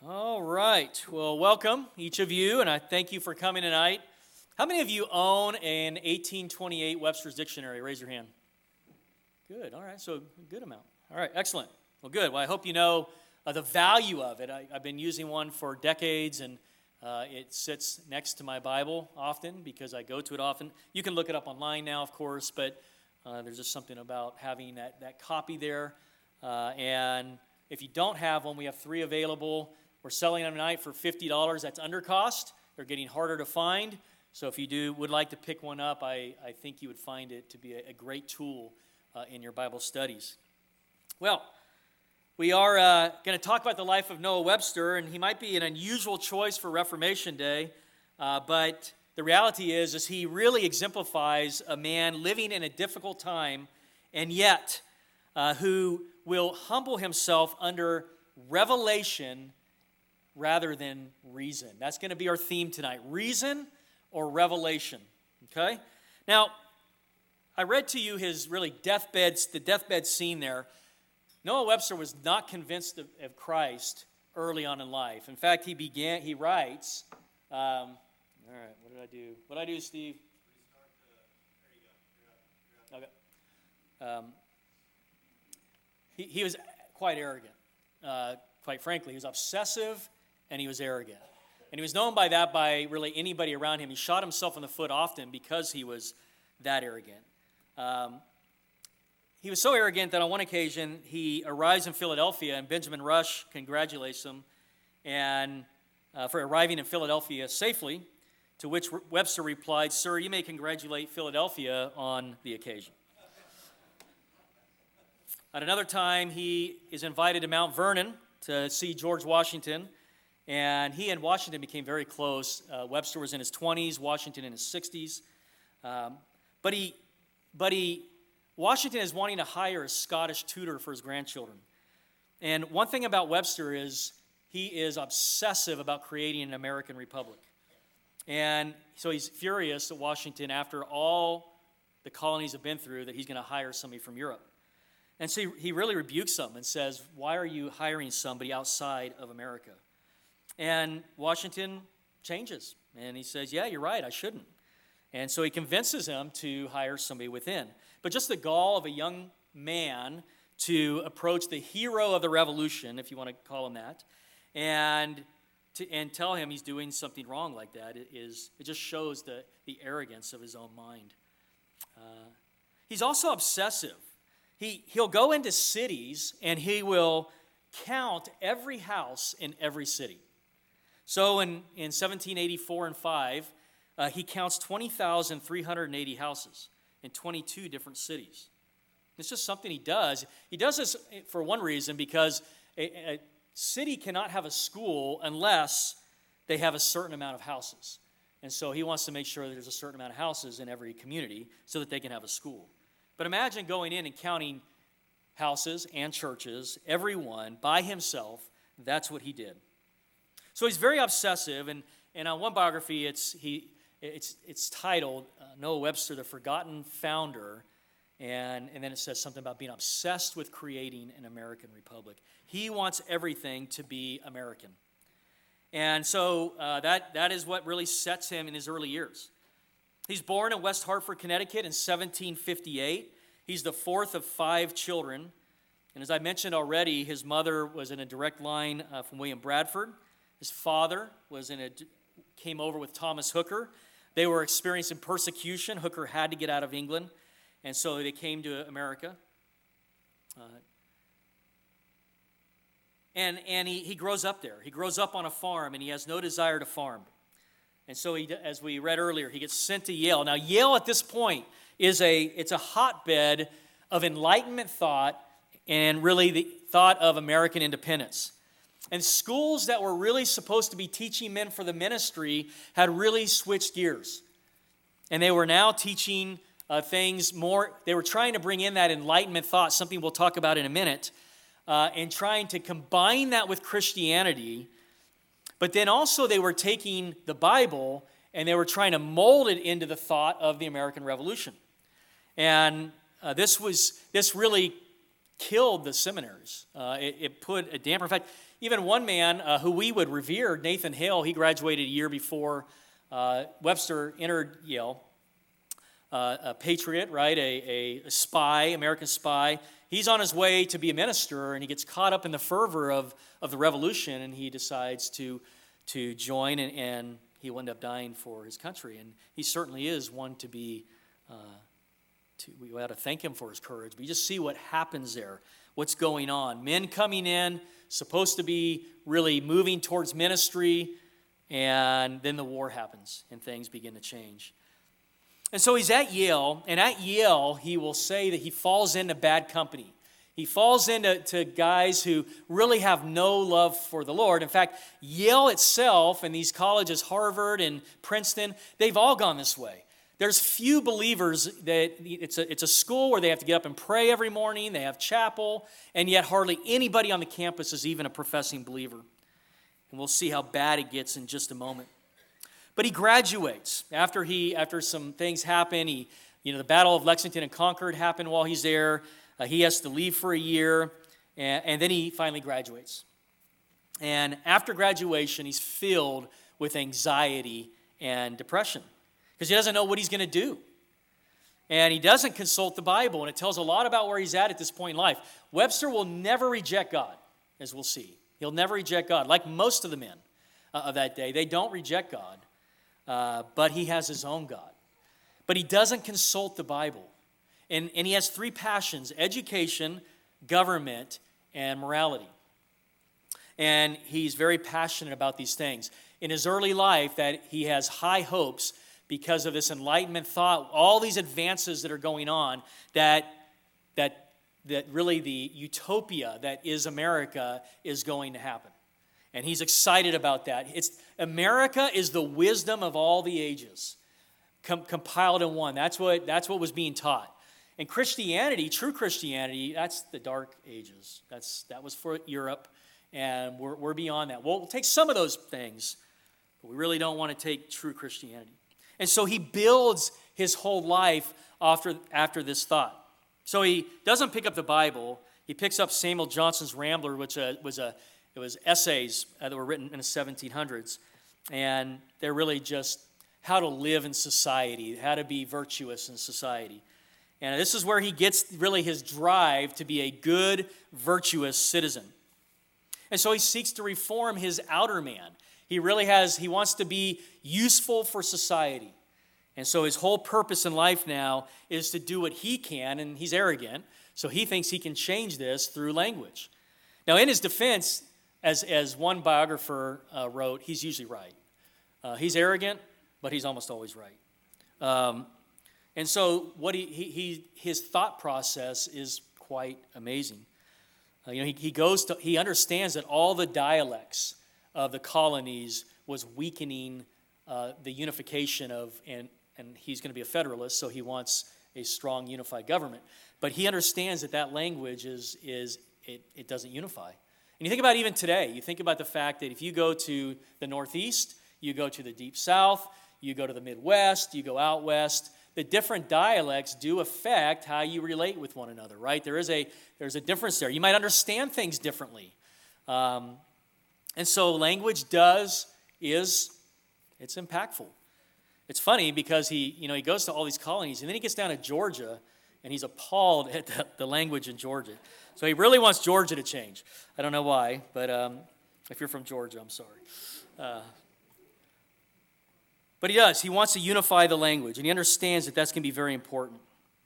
All right. Well, welcome, each of you, and I thank you for coming tonight. How many of you own an 1828 Webster's Dictionary? Raise your hand. Good. All right. So, a good amount. All right. Excellent. Well, good. Well, I hope you know the value of it. I've been using one for decades, and it sits next to my Bible often because I go to it often. You can look it up online now, of course, but there's just something about having that copy there. And if you don't have one, we have 3 available. We're selling them tonight for $50. That's under cost. They're getting harder to find. So if you would like to pick one up, I think you would find it to be a great tool in your Bible studies. Well, we are going to talk about the life of Noah Webster, and he might be an unusual choice for Reformation Day, but the reality is he really exemplifies a man living in a difficult time, and yet who will humble himself under revelation rather than reason. That's going to be our theme tonight, reason or revelation, okay? Now, I read to you his the deathbed scene there. Noah Webster was not convinced of Christ early on in life. In fact, he writes, all right, what did I do? What did I do, Steve? Okay. He was quite arrogant. Quite frankly, he was obsessive and he was arrogant. And he was known by that by really anybody around him. He shot himself in the foot often because he was that arrogant. He was so arrogant that on one occasion he arrives in Philadelphia and Benjamin Rush congratulates him and for arriving in Philadelphia safely, to which Webster replied, "Sir, you may congratulate Philadelphia on the occasion." At another time, he is invited to Mount Vernon to see George Washington, and he and Washington became very close. Webster was in his 20s, Washington in his 60s. Washington is wanting to hire a Scottish tutor for his grandchildren. And one thing about Webster is he is obsessive about creating an American republic. And so he's furious at Washington after all the colonies have been through that he's going to hire somebody from Europe. And so he really rebukes them and says, "Why are you hiring somebody outside of America?" And Washington changes. And he says, "Yeah, you're right, I shouldn't." And so he convinces him to hire somebody within. But just the gall of a young man to approach the hero of the revolution, if you want to call him that, and tell him he's doing something wrong like that, it just shows the arrogance of his own mind. He's also obsessive. He'll go into cities and he will count every house in every city. So in 1784 and 5, he counts 20,380 houses in 22 different cities. It's just something he does. He does this for one reason, because a city cannot have a school unless they have a certain amount of houses. And so he wants to make sure that there's a certain amount of houses in every community so that they can have a school. But imagine going in and counting houses and churches, every one, by himself. That's what he did. So he's very obsessive, and on one biography, it's titled Noah Webster, the Forgotten Founder, and then it says something about being obsessed with creating an American republic. He wants everything to be American. And so that is what really sets him in his early years. He's born in West Hartford, Connecticut in 1758. He's the 4th of 5 children. And as I mentioned already, his mother was in a direct line from William Bradford. His father came over with Thomas Hooker. They were experiencing persecution. Hooker had to get out of England, and so they came to America. And he grows up there. He grows up on a farm, and he has no desire to farm. And so, as we read earlier, he gets sent to Yale. Now, Yale at this point it's a hotbed of Enlightenment thought and really the thought of American independence. And schools that were really supposed to be teaching men for the ministry had really switched gears. And they were now teaching things more. They were trying to bring in that Enlightenment thought, something we'll talk about in a minute, and trying to combine that with Christianity. But then also they were taking the Bible and they were trying to mold it into the thought of the American Revolution. And this really killed the seminaries. It put a damper. In fact, even one man who we would revere, Nathan Hale, he graduated a year before Webster entered Yale. A patriot, right? A spy, American spy. He's on his way to be a minister, and he gets caught up in the fervor of the revolution, and he decides to join, and he will end up dying for his country. And he certainly is one to be. We ought to thank him for his courage. But you just see what happens there, what's going on. Men coming in, supposed to be really moving towards ministry, and then the war happens, and things begin to change. And so he's at Yale, and at Yale, he will say that he falls into bad company. He falls into guys who really have no love for the Lord. In fact, Yale itself and these colleges, Harvard and Princeton, they've all gone this way. There's few believers that it's a school where they have to get up and pray every morning, they have chapel, and yet hardly anybody on the campus is even a professing believer. And we'll see how bad it gets in just a moment. But he graduates after some things happen. The Battle of Lexington and Concord happened while he's there. He has to leave for a year, and then he finally graduates. And after graduation, he's filled with anxiety and depression because he doesn't know what he's going to do. And he doesn't consult the Bible, and it tells a lot about where he's at this point in life. Webster will never reject God, as we'll see. He'll never reject God. Like most of the men of that day, they don't reject God, but he has his own God. But he doesn't consult the Bible. And he has three passions: education, government, and morality. And he's very passionate about these things. In his early life, that he has high hopes because of this Enlightenment thought, all these advances that are going on, that really the utopia that is America is going to happen. And he's excited about that. America is the wisdom of all the ages, compiled in one. That's what was being taught. And Christianity, true Christianity, that's the dark ages. That was for Europe, and we're beyond that. We'll take some of those things, but we really don't want to take true Christianity. And so he builds his whole life after this thought. So he doesn't pick up the Bible. He picks up Samuel Johnson's Rambler, which was essays that were written in the 1700s, and they're really just how to live in society, how to be virtuous in society. And this is where he gets really his drive to be a good, virtuous citizen. And so he seeks to reform his outer man. He wants to be useful for society. And so his whole purpose in life now is to do what he can, and he's arrogant, so he thinks he can change this through language. Now, in his defense, as one biographer wrote, he's usually right. He's arrogant, but he's almost always right. And so what his thought process is quite amazing. He understands that all the dialects of the colonies was weakening the unification and he's going to be a federalist, so he wants a strong unified government. But he understands that language it doesn't unify. And you think about even today, you think about the fact that if you go to the Northeast, you go to the Deep South, you go to the Midwest, you go out West, the different dialects do affect how you relate with one another, right? There's a difference there. You might understand things differently. And so language it's impactful. It's funny because he goes to all these colonies, and then he gets down to Georgia, and he's appalled at the language in Georgia. So he really wants Georgia to change. I don't know why, but if you're from Georgia, I'm sorry. But he does. He wants to unify the language, and he understands that that's going to be very important.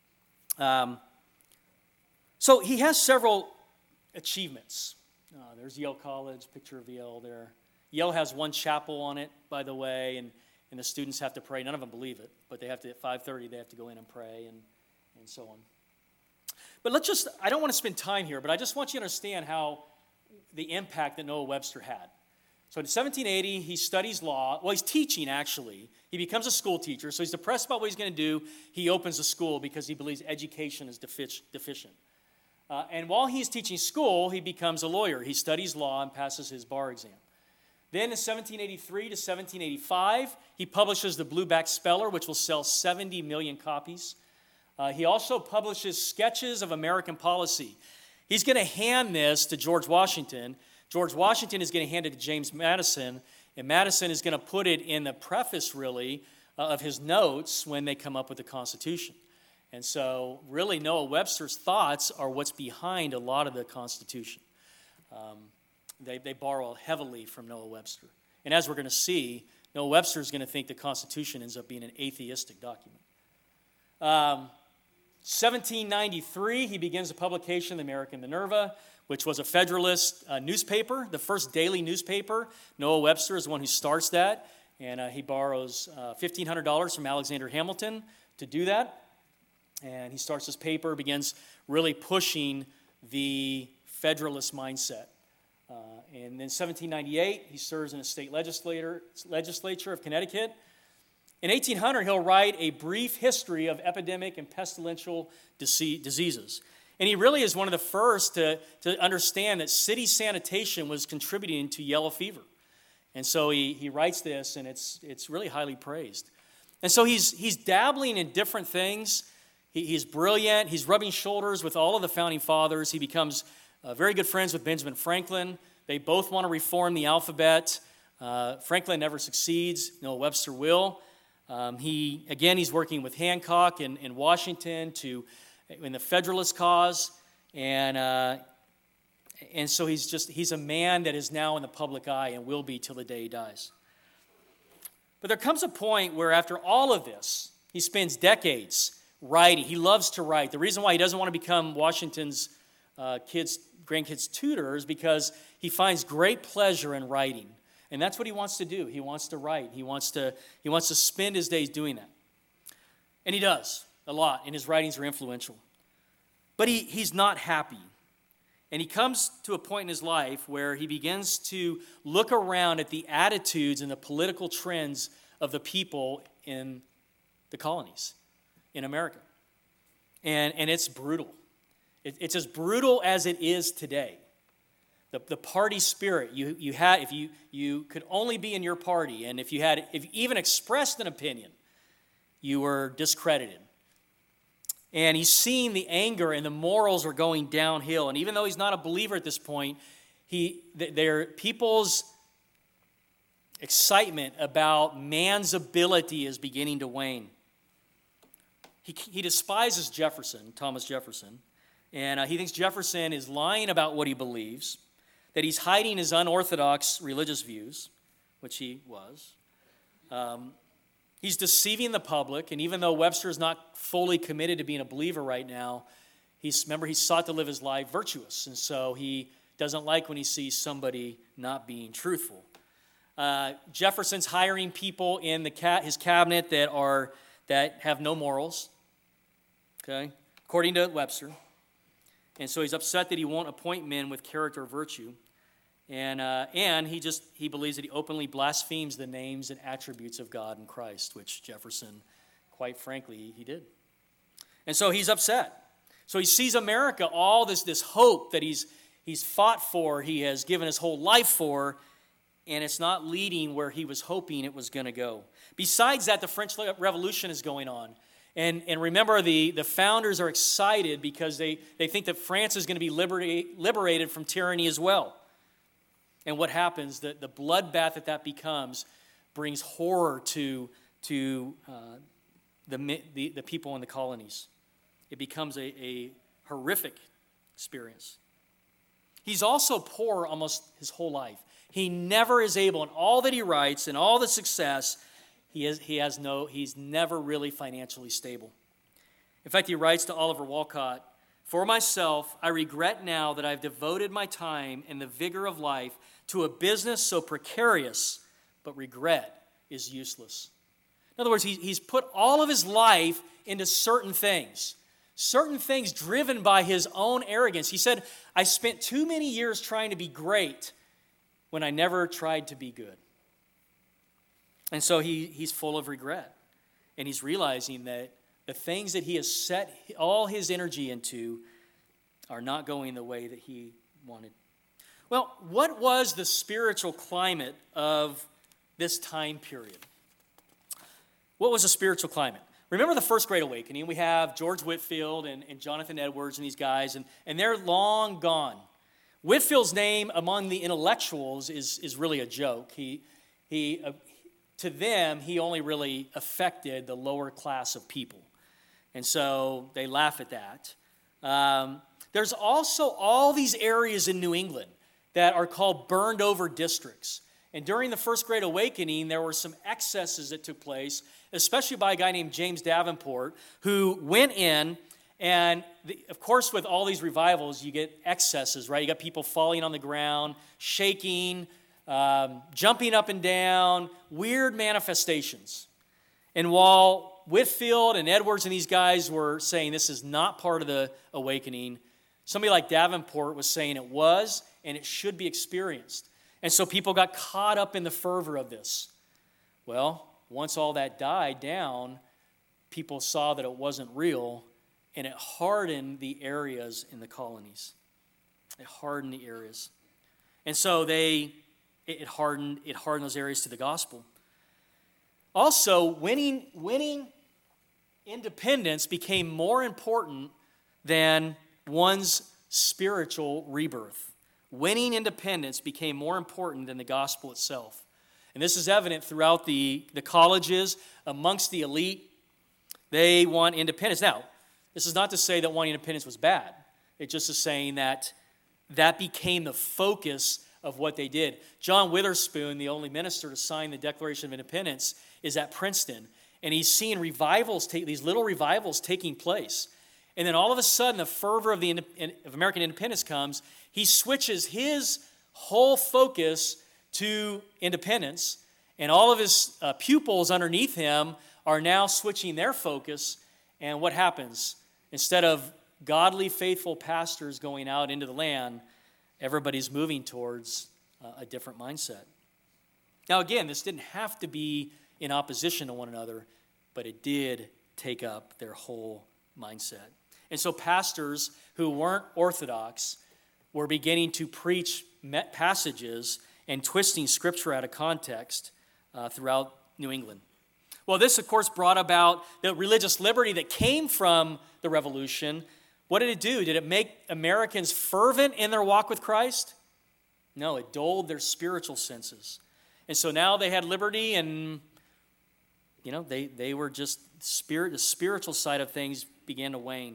So he has several achievements. There's Yale College, picture of Yale there. Yale has one chapel on it, by the way, and the students have to pray. None of them believe it, but they have to, at 5:30, they have to go in and pray and so on. But I don't want to spend time here, but I just want you to understand how the impact that Noah Webster had. So in 1780, he studies law. Well, he's teaching, actually. He becomes a school teacher, so he's depressed about what he's going to do. He opens a school because he believes education is deficient. And while he's teaching school, he becomes a lawyer. He studies law and passes his bar exam. Then in 1783 to 1785, he publishes the Blueback Speller, which will sell 70 million copies. He also publishes Sketches of American Policy. He's going to hand this to George Washington. George Washington is going to hand it to James Madison, and Madison is going to put it in the preface, really, of his notes when they come up with the Constitution. And so, really, Noah Webster's thoughts are what's behind a lot of the Constitution. They borrow heavily from Noah Webster. And as we're going to see, Noah Webster is going to think the Constitution ends up being an atheistic document. 1793, he begins the publication of the American Minerva, which was a Federalist newspaper, the first daily newspaper. Noah Webster is the one who starts that, and he borrows $1,500 from Alexander Hamilton to do that. And he starts his paper, begins really pushing the Federalist mindset. And then 1798, he serves in the state legislature of Connecticut. In 1800, he'll write a brief history of epidemic and pestilential diseases. And he really is one of the first to understand that city sanitation was contributing to yellow fever. And so he writes this, and it's really highly praised. And so he's dabbling in different things. He's brilliant. He's rubbing shoulders with all of the founding fathers. He becomes very good friends with Benjamin Franklin. They both want to reform the alphabet. Franklin never succeeds. Noah Webster will. He's working with Hancock in Washington in the Federalist cause. And so he's a man that is now in the public eye and will be till the day he dies. But there comes a point where after all of this, he spends decades writing. He loves to write. The reason why he doesn't want to become Washington's grandkids' tutor is because he finds great pleasure in writing. And that's what he wants to do. He wants to write. He wants to spend his days doing that. And he does a lot, and his writings are influential. But he's not happy. And he comes to a point in his life where he begins to look around at the attitudes and the political trends of the people in the colonies in America. And it's brutal. It's as brutal as it is today. The party spirit you had, if you could only be in your party, and if you even expressed an opinion, you were discredited. And he's seeing the anger and the morals are going downhill. And even though he's not a believer at this point, people's excitement about man's ability is beginning to wane. He despises Thomas Jefferson, and he thinks Jefferson is lying about what he believes, that he's hiding his unorthodox religious views, which he was. He's deceiving the public, and even though Webster is not fully committed to being a believer right now, he sought to live his life virtuous, and so he doesn't like when he sees somebody not being truthful. Jefferson's hiring people in his cabinet that have no morals, okay, according to Webster. And so he's upset that he won't appoint men with character or virtue. And he believes that he openly blasphemes the names and attributes of God and Christ, which Jefferson, quite frankly, he did. And so he's upset. So he sees America, all this hope that he's fought for, he has given his whole life for, and it's not leading where he was hoping it was going to go. Besides that, the French Revolution is going on. And remember, the founders are excited because they think that France is going to be liberated from tyranny as well. And what happens, the bloodbath that becomes brings horror to the people in the colonies. It becomes a horrific experience. He's also poor almost his whole life. He never is able, in all that he writes and all the success, he's never really financially stable. In fact, he writes to Oliver Wolcott, "For myself, I regret now that I've devoted my time and the vigor of life to a business so precarious, but regret is useless." In other words, he's put all of his life into certain things driven by his own arrogance. He said, "I spent too many years trying to be great when I never tried to be good." And so he's full of regret. And he's realizing that the things that he has set all his energy into are not going the way that he wanted. Well, what was the spiritual climate of this time period? What was the spiritual climate? remember the First Great Awakening. We have George Whitefield and Jonathan Edwards and these guys, and they're long gone. Whitefield's name among the intellectuals is really a joke. To them, he only really affected the lower class of people. And so they laugh at that. There's also all these areas in New England that are called burned over districts. And during the First Great Awakening, there were some excesses that took place, especially by a guy named James Davenport, who went in, and of course with all these revivals, you get excesses, right? You got people falling on the ground, shaking, jumping up and down, weird manifestations. And while Whitefield and Edwards and these guys were saying this is not part of the awakening, somebody like Davenport was saying it was, and it should be experienced. And so people got caught up in the fervor of this. Well, once all that died down, people saw that it wasn't real, and it hardened the areas in the colonies. It hardened the areas. And so it hardened those areas to the gospel. Also, winning independence became more important than one's spiritual rebirth. Winning independence became more important than the gospel itself. And this is evident throughout the colleges, amongst the elite. They want independence. Now, this is not to say that wanting independence was bad. It just is saying that became the focus of what they did. John Witherspoon, the only minister to sign the Declaration of Independence, is at Princeton. And he's seeing these little revivals taking place. And then all of a sudden, the fervor of American independence comes. He switches his whole focus to independence, and all of his pupils underneath him are now switching their focus. And what happens? Instead of godly, faithful pastors going out into the land, everybody's moving towards a different mindset. Now, again, this didn't have to be in opposition to one another, but it did take up their whole mindset. And so pastors who weren't orthodox were beginning to preach passages and twisting Scripture out of context throughout New England. Well, this, of course, brought about the religious liberty that came from the Revolution. What did it do? Did it make Americans fervent in their walk with Christ? No, it dulled their spiritual senses. And so now they had liberty, and they were just the spiritual side of things began to wane.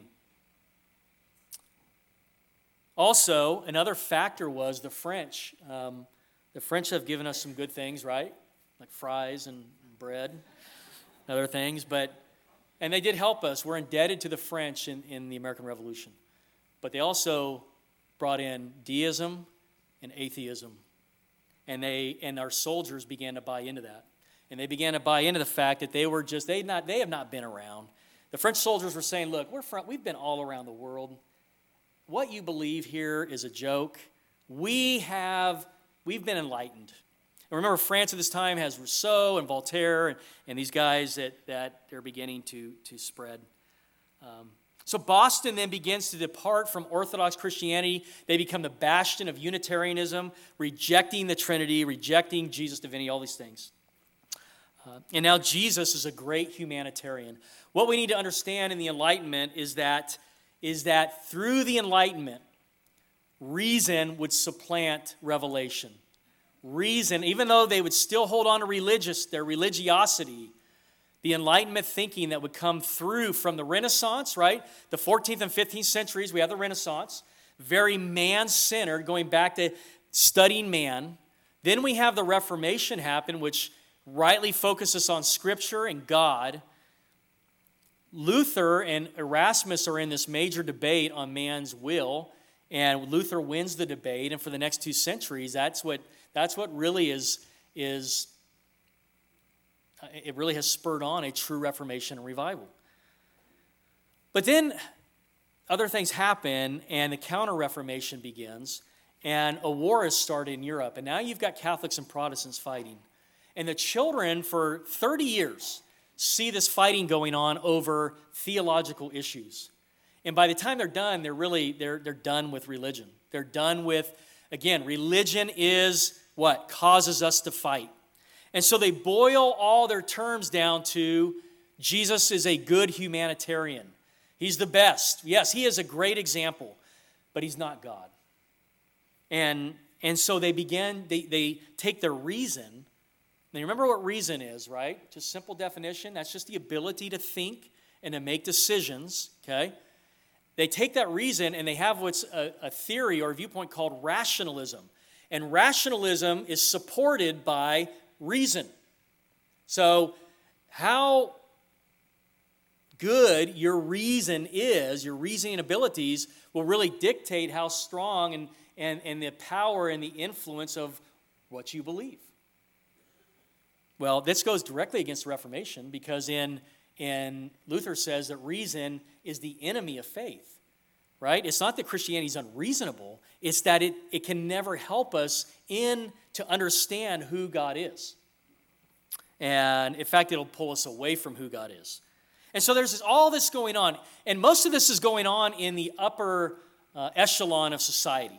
Also, another factor was the French. The French have given us some good things, right? Like fries and bread, and other things. And they did help us. We're indebted to the French in the American Revolution. But they also brought in deism and atheism. And our soldiers began to buy into that. And they began to buy into the fact that they have not been around. The French soldiers were saying, look, we've been all around the world. What you believe here is a joke. We've been enlightened. And remember, France at this time has Rousseau and Voltaire and these guys that they're beginning to spread. So Boston then begins to depart from Orthodox Christianity. They become the bastion of Unitarianism, rejecting the Trinity, rejecting Jesus' divinity, all these things. And now Jesus is a great humanitarian. What we need to understand in the Enlightenment is that through the Enlightenment, reason would supplant revelation. Reason, even though they would still hold on to their religiosity, the Enlightenment thinking that would come through from the Renaissance, right? The 14th and 15th centuries, we have the Renaissance, very man-centered, going back to studying man. Then we have the Reformation happen, which rightly focuses on Scripture and God. Luther and Erasmus are in this major debate on man's will, and Luther wins the debate. And for the next 2 centuries, that's what really is. It really has spurred on a true Reformation and revival. But then other things happen, and the Counter-Reformation begins, and a war is started in Europe. And now you've got Catholics and Protestants fighting. And the children, for 30 years, see this fighting going on over theological issues. And by the time they're done, they're done with religion. They're done with, again, religion is what causes us to fight. And so they boil all their terms down to Jesus is a good humanitarian. He's the best. Yes, he is a great example, but he's not God. And so they take their reason. Now, you remember what reason is, right? Just simple definition. That's just the ability to think and to make decisions, okay? They take that reason and they have what's a theory or a viewpoint called rationalism. And rationalism is supported by reason. So how good your reason is, your reasoning abilities, will really dictate how strong and the power and the influence of what you believe. Well, this goes directly against the Reformation because in Luther says that reason is the enemy of faith, right? It's not that Christianity is unreasonable. It's that it can never help us to understand who God is. And in fact, it'll pull us away from who God is. And so there's all this going on. And most of this is going on in the upper echelon of society.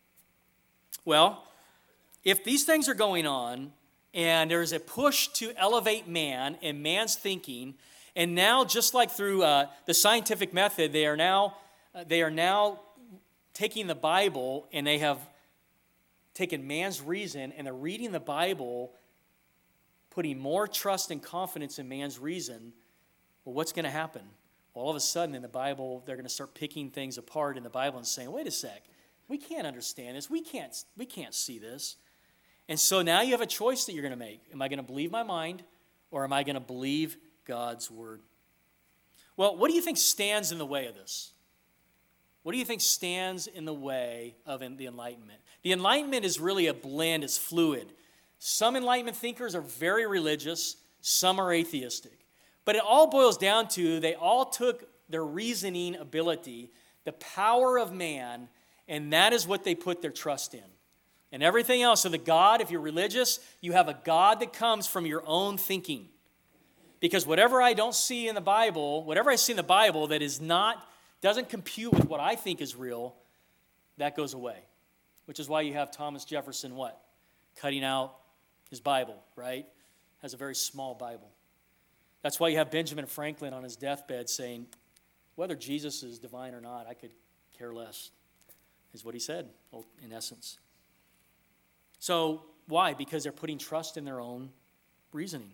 Well, if these things are going on, and there's a push to elevate man and man's thinking, and now just like through the scientific method, they are now taking the Bible and they have taken man's reason and they're reading the Bible, putting more trust and confidence in man's reason. Well, what's going to happen? All of a sudden in the Bible, they're going to start picking things apart in the Bible and saying, wait a sec, we can't understand this. We can't see this. And so now you have a choice that you're going to make. Am I going to believe my mind or am I going to believe God's word? Well, what do you think stands in the way of this? What do you think stands in the way of the Enlightenment? The Enlightenment is really a blend. It's fluid. Some Enlightenment thinkers are very religious. Some are atheistic. But it all boils down to they all took their reasoning ability, the power of man, and that is what they put their trust in. And everything else, so the God, if you're religious, you have a God that comes from your own thinking. Because whatever I don't see in the Bible, whatever I see in the Bible that doesn't compute with what I think is real, that goes away. Which is why you have Thomas Jefferson, what? Cutting out his Bible, right? Has a very small Bible. That's why you have Benjamin Franklin on his deathbed saying, whether Jesus is divine or not, I could care less, is what he said, in essence. So, why? Because they're putting trust in their own reasoning.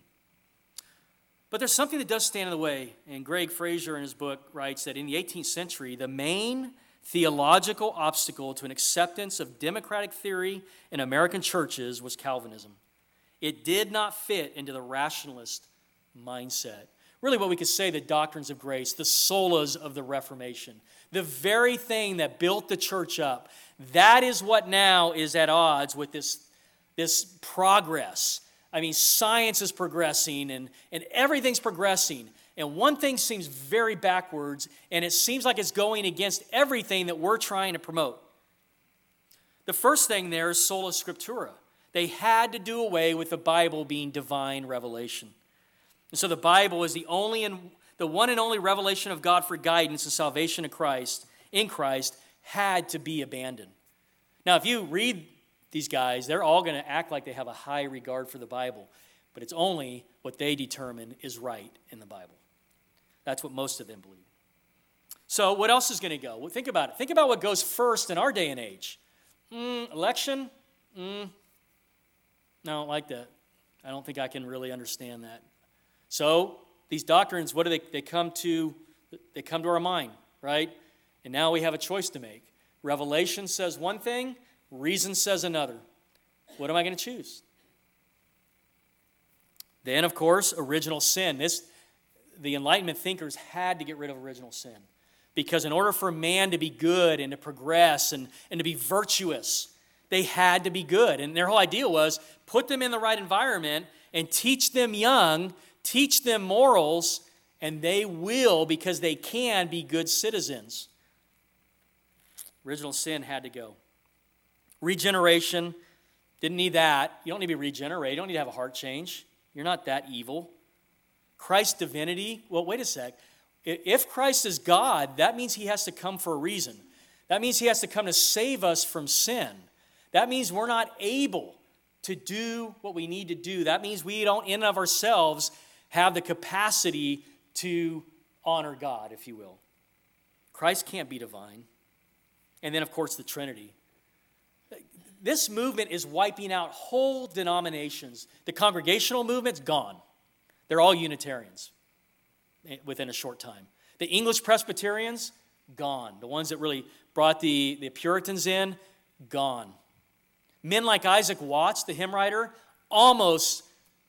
But there's something that does stand in the way, and Greg Fraser in his book writes that in the 18th century, the main theological obstacle to an acceptance of democratic theory in American churches was Calvinism. It did not fit into the rationalist mindset. Really what we could say, the doctrines of grace, the solas of the Reformation, the very thing that built the church up, that is what now is at odds with this progress. I mean, science is progressing and everything's progressing. And one thing seems very backwards, and it seems like it's going against everything that we're trying to promote. The first thing there is sola scriptura. They had to do away with the Bible being divine revelation. And so the Bible is the one and only revelation of God for guidance and salvation in Christ had to be abandoned. Now, if you read these guys, they're all going to act like they have a high regard for the Bible, but it's only what they determine is right in the Bible. That's what most of them believe. So what else is going to go? Well, think about it. Think about what goes first in our day and age. Election? No, I don't like that. I don't think I can really understand that. So these doctrines, what do they come to? They come to our mind, right? And now we have a choice to make. Revelation says one thing, reason says another. What am I going to choose? Then, of course, original sin. The Enlightenment thinkers had to get rid of original sin. Because in order for man to be good and to progress and to be virtuous, they had to be good. And their whole idea was put them in the right environment and teach them young, teach them morals, and they will, because they can, be good citizens. Original sin had to go. Regeneration, didn't need that. You don't need to be regenerated. You don't need to have a heart change. You're not that evil. Christ's divinity, well, wait a sec. If Christ is God, that means he has to come for a reason. That means he has to come to save us from sin. That means we're not able to do what we need to do. That means we don't, in and of ourselves, have the capacity to honor God, if you will. Christ can't be divine. And then, of course, the Trinity. This movement is wiping out whole denominations. The Congregational movement's gone. They're all Unitarians within a short time. The English Presbyterians, gone. The ones that really brought the Puritans in, gone. Men like Isaac Watts, the hymn writer, almost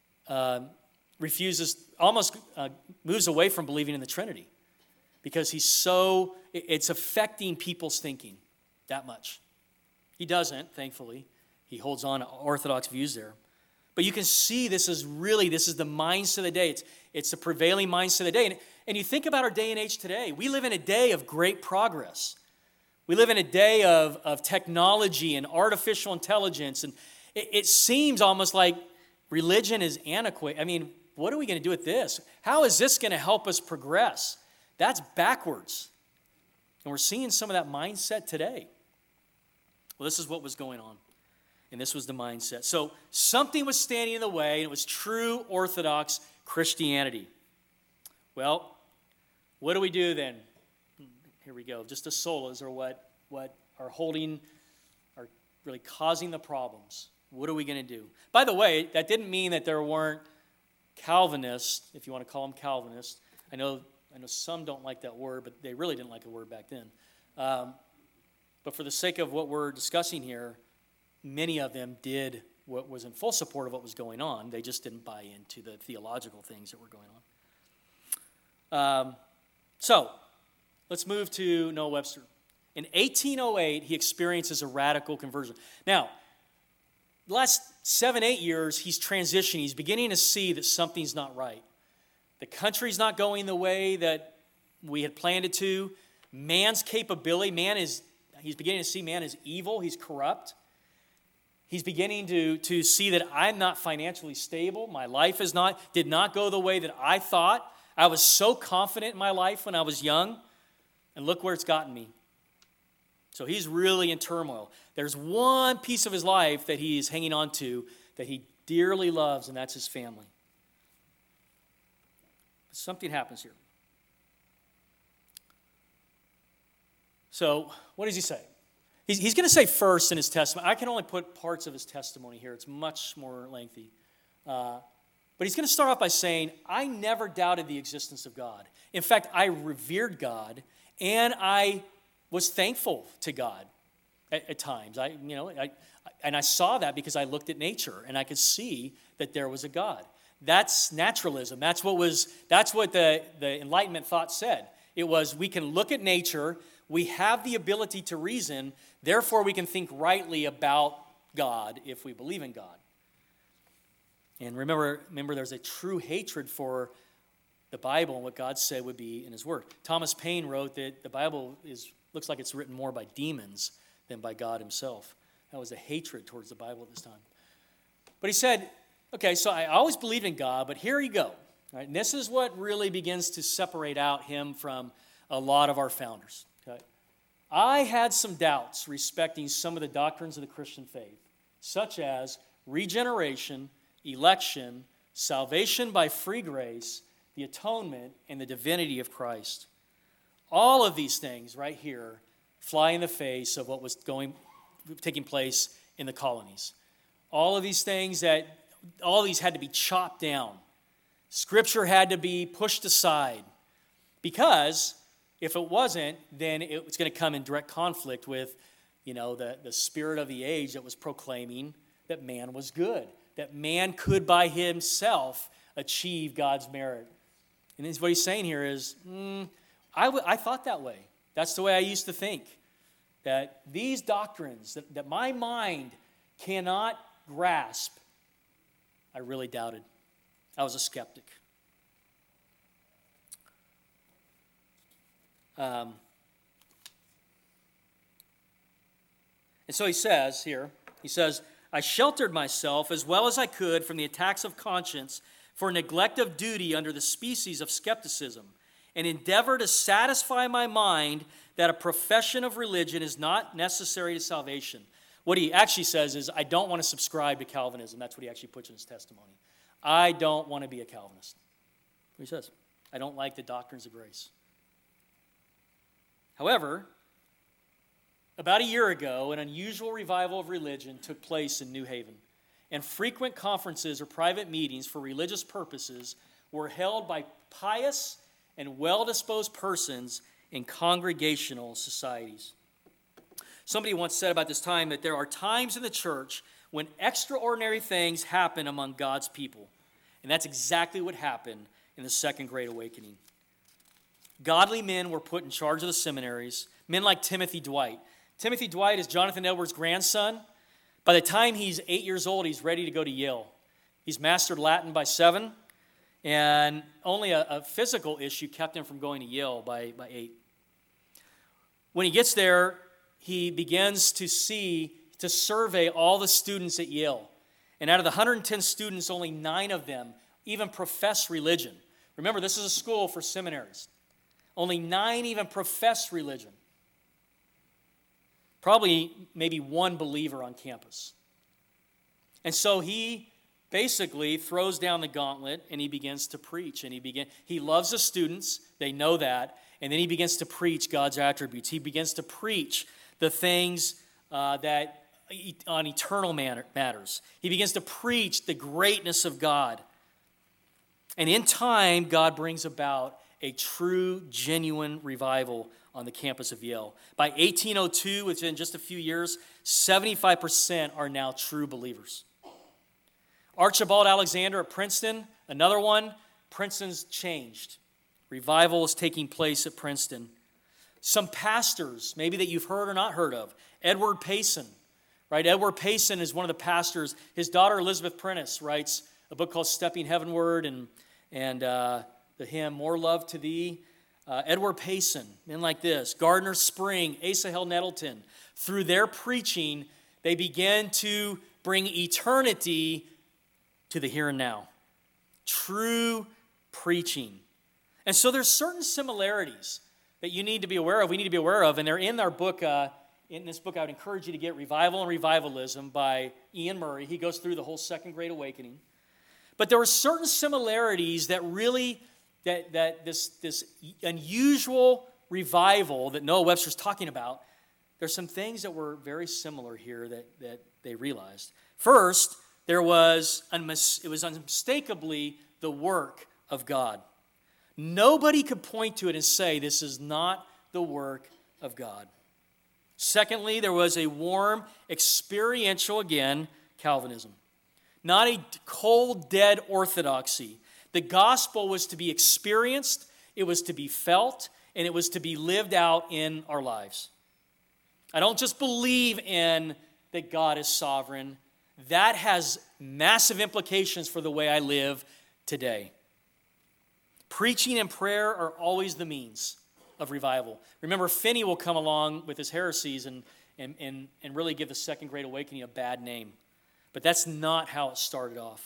moves away from believing in the Trinity because it's affecting people's thinking that much. He doesn't, thankfully. He holds on to orthodox views there. But you can see this is the mindset of the day. It's the prevailing mindset of the day. And you think about our day and age today. We live in a day of great progress. We live in a day of technology and artificial intelligence. And it seems almost like religion is antiquated. I mean, what are we going to do with this? How is this going to help us progress? That's backwards. And we're seeing some of that mindset today. Well, this is what was going on. And this was the mindset. So something was standing in the way, and it was true Orthodox Christianity. Well, what do we do then? Here we go. Just the solas are what are really causing the problems. What are we going to do? By the way, that didn't mean that there weren't Calvinists, if you want to call them Calvinists. I know some don't like that word, but they really didn't like the word back then. But for the sake of what we're discussing here, many of them did what was in full support of what was going on. They just didn't buy into the theological things that were going on. So, let's move to Noah Webster. In 1808, he experiences a radical conversion. Now, the last 7-8 years, he's transitioning. He's beginning to see that something's not right. The country's not going the way that we had planned it to. Man's capability, he's beginning to see man is evil. He's corrupt. He's beginning to see that I'm not financially stable. My life did not go the way that I thought. I was so confident in my life when I was young, and look where it's gotten me. So he's really in turmoil. There's one piece of his life that he's hanging on to that he dearly loves, and that's his family. But something happens here. So what does he say? He's going to say first in his testimony. I can only put parts of his testimony here. It's much more lengthy. But he's going to start off by saying, I never doubted the existence of God. In fact, I revered God, and I was thankful to God at times. And I saw that because I looked at nature, and I could see that there was a God. That's naturalism. That's what the Enlightenment thought said. It was, we can look at nature, we have the ability to reason, therefore we can think rightly about God if we believe in God. And remember, there's a true hatred for the Bible and what God said would be in His Word. Thomas Paine wrote that the Bible looks like it's written more by demons than by God Himself. That was a hatred towards the Bible at this time. But he said, okay, so I always believed in God, but here you go. Right? And this is what really begins to separate out him from a lot of our founders. Okay? I had some doubts respecting some of the doctrines of the Christian faith, such as regeneration, election, salvation by free grace, the atonement, and the divinity of Christ. All of these things right here fly in the face of what was taking place in the colonies. All of these things had to be chopped down. Scripture had to be pushed aside because if it wasn't, then it was going to come in direct conflict with, the spirit of the age that was proclaiming that man was good, that man could by himself achieve God's merit. And what he's saying here is, I thought that way. That's the way I used to think. That these doctrines that my mind cannot grasp, I really doubted. I was a skeptic. And so he says, I sheltered myself as well as I could from the attacks of conscience for neglect of duty under the species of skepticism, and endeavor to satisfy my mind that a profession of religion is not necessary to salvation. What he actually says is, I don't want to subscribe to Calvinism. That's what he actually puts in his testimony. I don't want to be a Calvinist. What he says. I don't like the doctrines of grace. However, about a year ago, an unusual revival of religion took place in New Haven, and frequent conferences or private meetings for religious purposes were held by pious and well-disposed persons in congregational societies. Somebody once said about this time that there are times in the church when extraordinary things happen among God's people, and that's exactly what happened in the Second Great Awakening. Godly men were put in charge of the seminaries, men like Timothy Dwight. Timothy Dwight is Jonathan Edwards' grandson. By the time he's 8 years old, he's ready to go to Yale. He's mastered Latin by 7, and only a physical issue kept him from going to Yale by 8. When he gets there, he begins to survey all the students at Yale. And out of the 110 students, only 9 of them even profess religion. Remember, this is a school for seminaries. Only 9 even profess religion. Probably maybe 1 believer on campus. And so he basically throws down the gauntlet and he begins to preach. And he loves the students, they know that, and then he begins to preach God's attributes. He begins to preach the things that on eternal matters. He begins to preach the greatness of God. And in time, God brings about a true, genuine revival on the campus of Yale. By 1802, within just a few years, 75% are now true believers. Archibald Alexander at Princeton, another one. Princeton's changed. Revival is taking place at Princeton. Some pastors, maybe that you've heard or not heard of. Edward Payson, right? Edward Payson is one of the pastors. His daughter Elizabeth Prentice writes a book called Stepping Heavenward and the hymn More Love to Thee. Edward Payson, men like this. Gardner Spring, Asahel Nettleton. Through their preaching, they begin to bring eternity to the here and now. True preaching. And so there's certain similarities that you need to be aware of, we need to be aware of, and they're in our book. In this book, I would encourage you to get Revival and Revivalism by Ian Murray. He goes through the whole Second Great Awakening. But there were certain similarities that really, that this unusual revival that Noah Webster's talking about, there's some things that were very similar here that they realized. First, it was unmistakably the work of God. Nobody could point to it and say this is not the work of God. Secondly, there was a warm, experiential, again, Calvinism. Not a cold, dead orthodoxy. The gospel was to be experienced, it was to be felt, and it was to be lived out in our lives. I don't just believe in that God is sovereign. That has massive implications for the way I live today. Preaching and prayer are always the means of revival. Remember, Finney will come along with his heresies and really give the Second Great Awakening a bad name. But that's not how it started off.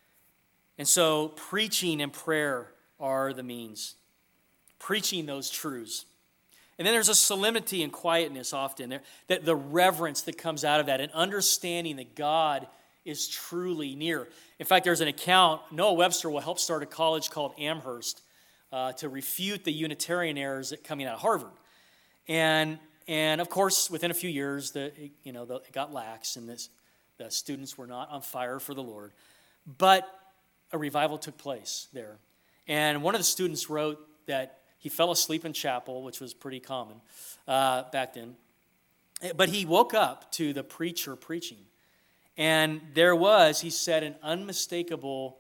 And so preaching and prayer are the means. Preaching those truths. And then there's a solemnity and quietness often. That the reverence that comes out of that, and understanding that God is truly near. In fact, there's an account, Noah Webster will help start a college called Amherst to refute the Unitarian errors that coming out of Harvard. And of course, within a few years, it got lax, and the students were not on fire for the Lord. But a revival took place there. And one of the students wrote that he fell asleep in chapel, which was pretty common back then. But he woke up to the preacher preaching. And there was, he said, an unmistakable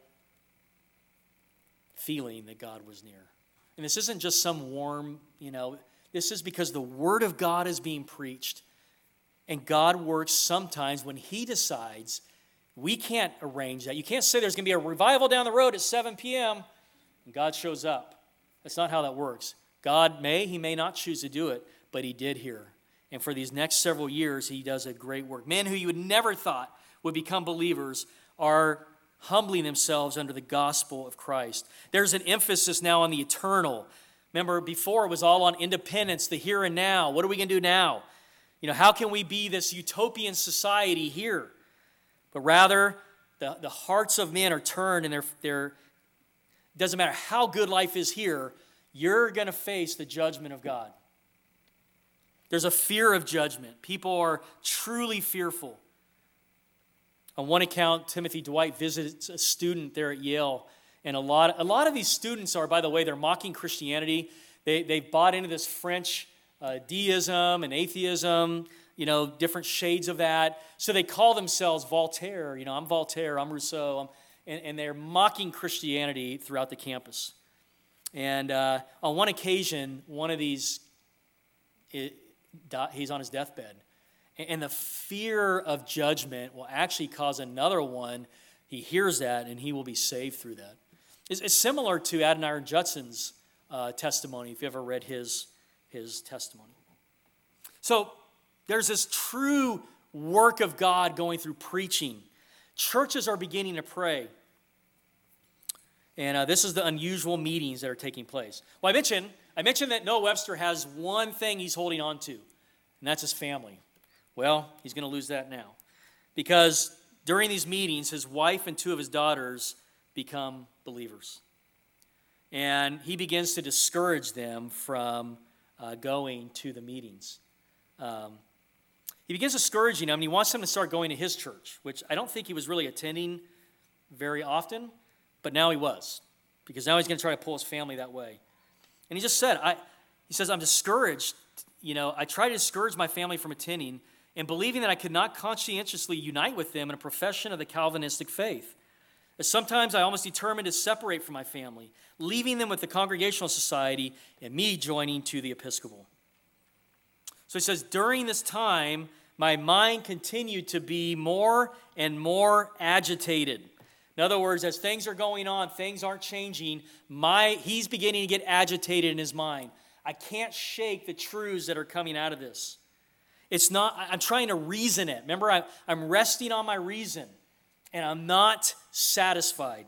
feeling that God was near. And this isn't just some warm, this is because the Word of God is being preached. And God works sometimes when He decides. We can't arrange that. You can't say there's going to be a revival down the road at 7 p.m. and God shows up. That's not how that works. God He may not choose to do it, but He did here. And for these next several years, He does a great work. Men who you would never thought would become believers are humbling themselves under the gospel of Christ. There's an emphasis now on the eternal. Remember, before it was all on independence, the here and now. What are we going to do now? How can we be this utopian society here? But rather, the hearts of men are turned, and It doesn't matter how good life is here, you're going to face the judgment of God. There's a fear of judgment. People are truly fearful. On one account, Timothy Dwight visits a student there at Yale, and a lot of these students are, by the way, they're mocking Christianity. They've bought into this French deism and atheism, different shades of that. So they call themselves Voltaire. I'm Voltaire, I'm Rousseau, and they're mocking Christianity throughout the campus. And on one occasion, one of these, he's on his deathbed. And the fear of judgment will actually cause another one. He hears that, and he will be saved through that. It's similar to Adoniram Judson's testimony, if you ever read his testimony. So there's this true work of God going through preaching. Churches are beginning to pray. And this is the unusual meetings that are taking place. Well, I mentioned that Noah Webster has one thing he's holding on to, and that's his family. Well, he's going to lose that now. Because during these meetings, his wife and two of his daughters become believers. And he begins to discourage them from going to the meetings. He begins discouraging them, and he wants them to start going to his church, which I don't think he was really attending very often, but now he was, because now he's going to try to pull his family that way. And he just said, he says, I'm discouraged. I try to discourage my family from attending and believing that I could not conscientiously unite with them in a profession of the Calvinistic faith. As sometimes I almost determined to separate from my family, leaving them with the Congregational Society and me joining to the Episcopal. So he says, during this time, my mind continued to be more and more agitated. In other words, as things are going on, things aren't changing, he's beginning to get agitated in his mind. I can't shake the truths that are coming out of this. I'm trying to reason it. Remember, I'm resting on my reason, and I'm not satisfied.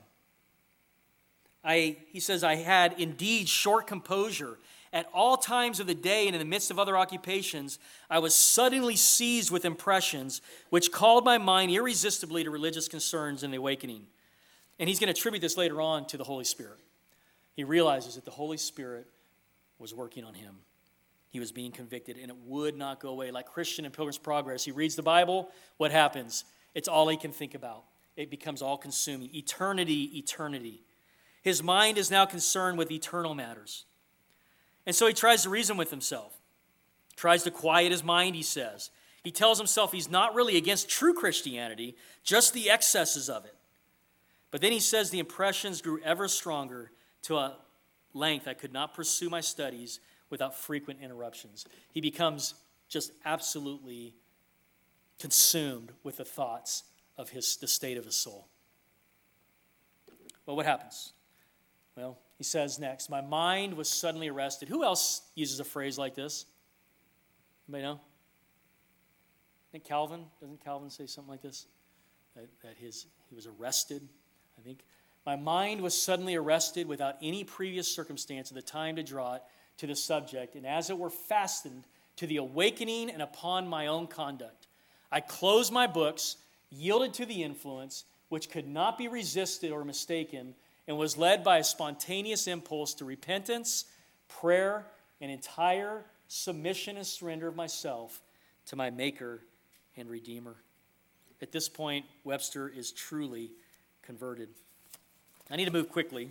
He says, I had indeed short composure. At all times of the day and in the midst of other occupations, I was suddenly seized with impressions which called my mind irresistibly to religious concerns and the awakening. And he's going to attribute this later on to the Holy Spirit. He realizes that the Holy Spirit was working on him. He was being convicted, and it would not go away. Like Christian in Pilgrim's Progress, he reads the Bible. What happens? It's all he can think about. It becomes all-consuming. Eternity. His mind is now concerned with eternal matters. And so he tries to reason with himself. Tries to quiet his mind, he says. He tells himself he's not really against true Christianity, just the excesses of it. But then he says the impressions grew ever stronger to a length I could not pursue my studies without frequent interruptions. He becomes just absolutely consumed with the thoughts of the state of his soul. Well, what happens? Well, he says next, my mind was suddenly arrested. Who else uses a phrase like this? Anybody know? I think Calvin. Doesn't Calvin say something like this? That he was arrested, I think. My mind was suddenly arrested without any previous circumstance of the time to draw it to the subject, and as it were fastened to the awakening and upon my own conduct. I closed my books, yielded to the influence, which could not be resisted or mistaken, and was led by a spontaneous impulse to repentance, prayer, and entire submission and surrender of myself to my Maker and Redeemer. At this point, Webster is truly converted. I need to move quickly.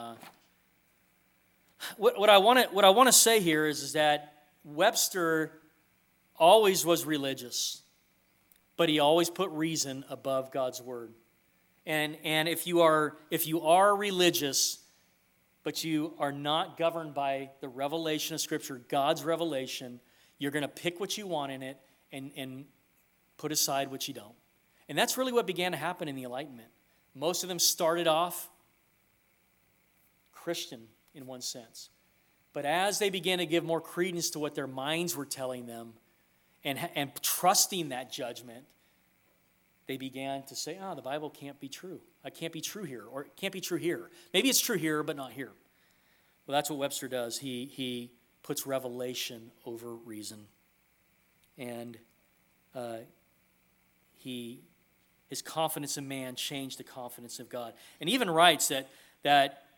What I want to say here is that Webster always was religious, but he always put reason above God's word. And if you are religious, but you are not governed by the revelation of Scripture, God's revelation, you're going to pick what you want in it and put aside what you don't. And that's really what began to happen in the Enlightenment. Most of them started off Christian in one sense. But as they began to give more credence to what their minds were telling them and trusting that judgment, they began to say, the Bible can't be true. It can't be true here, or it can't be true here. Maybe it's true here, but not here. Well, that's what Webster does. He puts revelation over reason. And his confidence in man changed the confidence of God. And he even writes that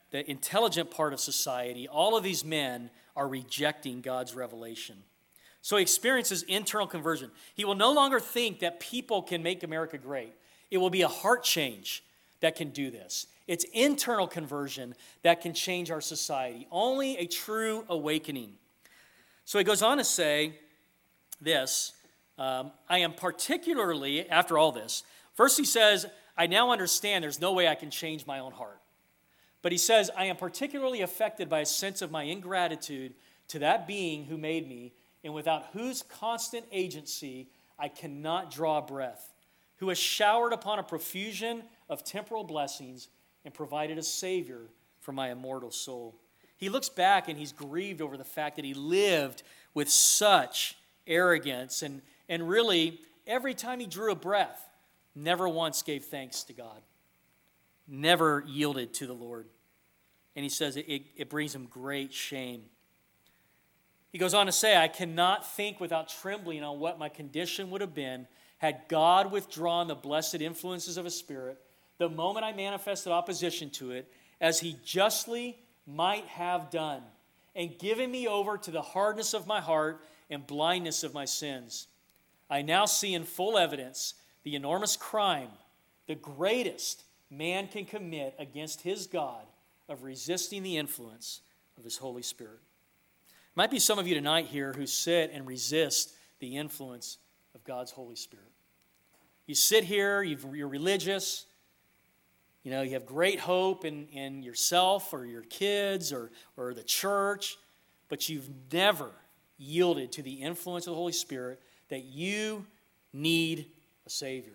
the intelligent part of society, all of these men are rejecting God's revelation. So he experiences internal conversion. He will no longer think that people can make America great. It will be a heart change that can do this. It's internal conversion that can change our society. Only a true awakening. So he goes on to say this, I am particularly, after all this, first he says, I now understand there's no way I can change my own heart. But he says, I am particularly affected by a sense of my ingratitude to that being who made me, and without whose constant agency I cannot draw breath, who has showered upon a profusion of temporal blessings and provided a Savior for my immortal soul. He looks back and he's grieved over the fact that he lived with such arrogance and really, every time he drew a breath, never once gave thanks to God, never yielded to the Lord. And he says it brings him great shame. He goes on to say, I cannot think without trembling on what my condition would have been had God withdrawn the blessed influences of his Spirit the moment I manifested opposition to it, as he justly might have done, and given me over to the hardness of my heart and blindness of my sins. I now see in full evidence the enormous crime, the greatest man can commit against his God, of resisting the influence of his Holy Spirit. Might be some of you tonight here who sit and resist the influence of God's Holy Spirit. You sit here, you're religious, you have great hope in yourself or your kids or the church, but you've never yielded to the influence of the Holy Spirit, that you need a Savior.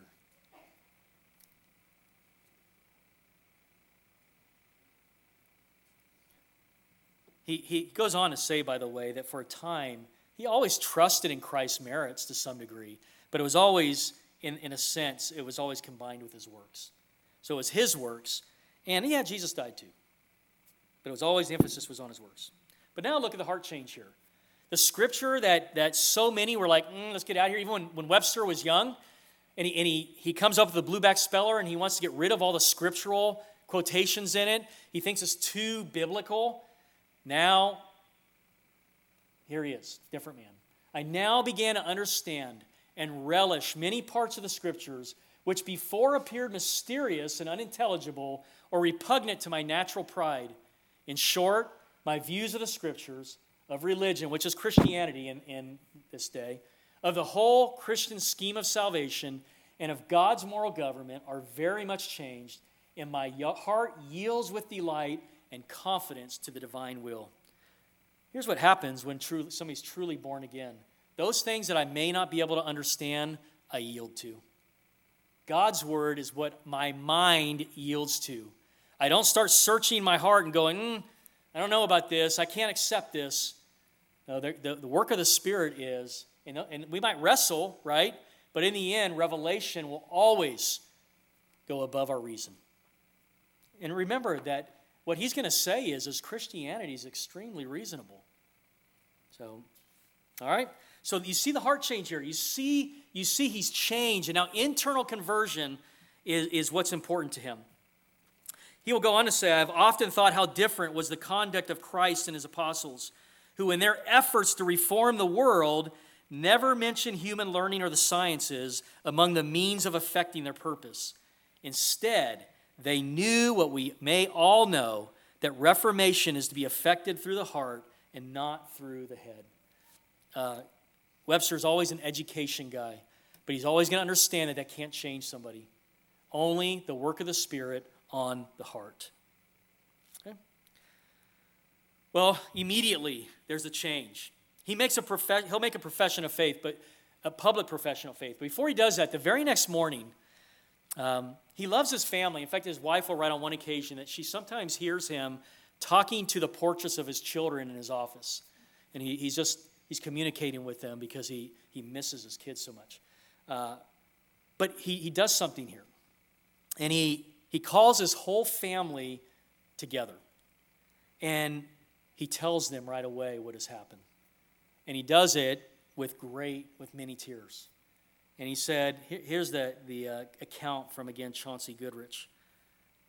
He goes on to say, by the way, that for a time, he always trusted in Christ's merits to some degree, but it was always, in a sense, it was always combined with his works. So it was his works, and yeah, Jesus died too, but it was always, the emphasis was on his works. But now look at the heart change here. The scripture that so many were like, let's get out of here, even when Webster was young, and he comes up with the blueback speller, and he wants to get rid of all the scriptural quotations in it. He thinks it's too biblical. Now, here he is, different man. I now began to understand and relish many parts of the scriptures which before appeared mysterious and unintelligible or repugnant to my natural pride. In short, my views of the scriptures, of religion, which is Christianity in this day, of the whole Christian scheme of salvation, and of God's moral government are very much changed, and my heart yields with delight and confidence to the divine will. Here's what happens when somebody's truly born again. Those things that I may not be able to understand, I yield to. God's word is what my mind yields to. I don't start searching my heart and going, I don't know about this, I can't accept this. No, the work of the Spirit is, and we might wrestle, right? But in the end, revelation will always go above our reason. And remember that what he's going to say is Christianity is extremely reasonable. So, all right? So you see the heart change here. You see he's changed, and now internal conversion is what's important to him. He will go on to say, I've often thought how different was the conduct of Christ and his apostles, who in their efforts to reform the world never mention human learning or the sciences among the means of effecting their purpose. Instead, they knew what we may all know, that reformation is to be effected through the heart and not through the head. Webster's always an education guy, but he's always going to understand that can't change somebody. Only the work of the Spirit on the heart. Okay? Well, immediately there's a change. He'll make a profession of faith, but a public profession of faith. But before he does that, the very next morning, he loves his family. In fact, his wife will write on one occasion that she sometimes hears him talking to the portraits of his children in his office. And he's communicating with them because he misses his kids so much. But he does something here. And he calls his whole family together. And he tells them right away what has happened. And he does it with many tears. And he said, here's the account from, again, Chauncey Goodrich. He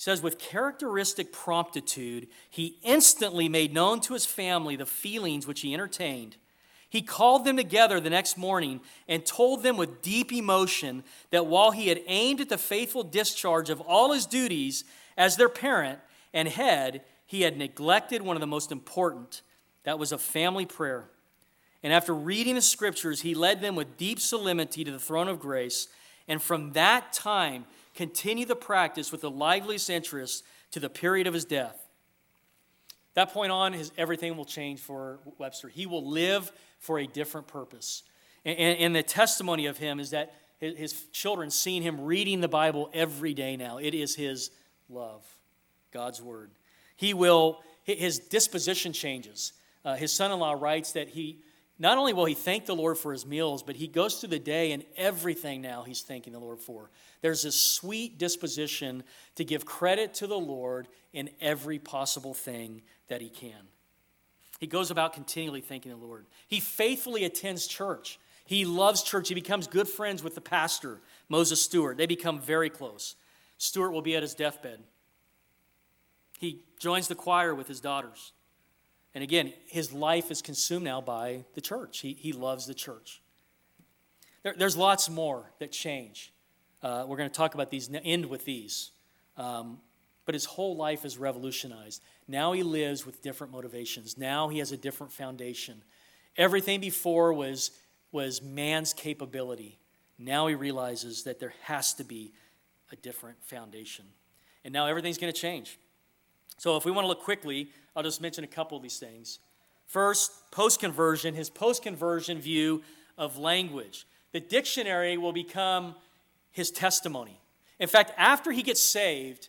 He says, with characteristic promptitude, he instantly made known to his family the feelings which he entertained. He called them together the next morning and told them with deep emotion that while he had aimed at the faithful discharge of all his duties as their parent and head, he had neglected one of the most important. That was a family prayer. And after reading the scriptures, he led them with deep solemnity to the throne of grace, and from that time continued the practice with the liveliest interest to the period of his death. That point on, everything will change for Webster. He will live for a different purpose. And the testimony of him is that his children seeing him reading the Bible every day now. It is his love, God's word. His disposition changes. His son-in-law writes that not only will he thank the Lord for his meals, but he goes through the day and everything now he's thanking the Lord for. There's this sweet disposition to give credit to the Lord in every possible thing that he can. He goes about continually thanking the Lord. He faithfully attends church. He loves church. He becomes good friends with the pastor, Moses Stewart. They become very close. Stewart will be at his deathbed. He joins the choir with his daughters. And again, his life is consumed now by the church. He loves the church. There's lots more that change. We're going to talk about these, end with these. But his whole life is revolutionized. Now he lives with different motivations. Now he has a different foundation. Everything before was man's capability. Now he realizes that there has to be a different foundation. And now everything's going to change. So if we want to look quickly, I'll just mention a couple of these things. First, post-conversion, his post-conversion view of language. The dictionary will become his testimony. In fact, after he gets saved,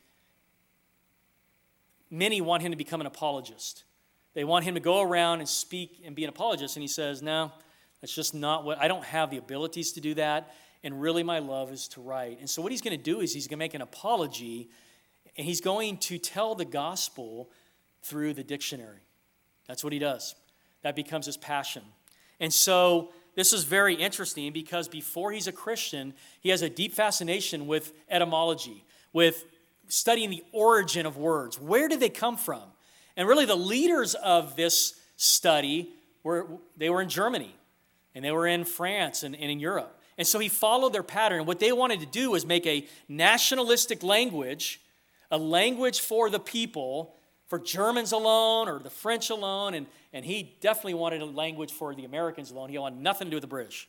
many want him to become an apologist. They want him to go around and speak and be an apologist, and he says, no, that's just not I don't have the abilities to do that, and really my love is to write. And so what he's going to do is he's going to make an apology, and he's going to tell the gospel through the dictionary. That's what he does. That becomes his passion. And so this is very interesting because before he's a Christian, he has a deep fascination with etymology, with studying the origin of words. Where did they come from? And really the leaders of this study were in Germany, and they were in France and in Europe. And so he followed their pattern. What they wanted to do was make a nationalistic language, a language for the people, for Germans alone or the French alone, and he definitely wanted a language for the Americans alone. He wanted nothing to do with the British.